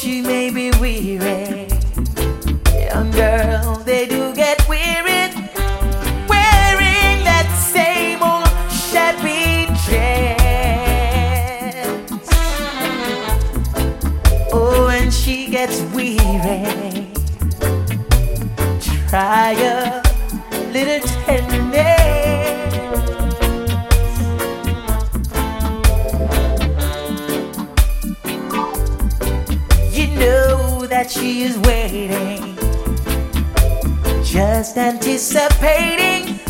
she may be weary. Young girl, they do get weary wearing that same old shabby dress. Oh, and she gets weary. Try a little tenderness. You know that she is waiting, just anticipating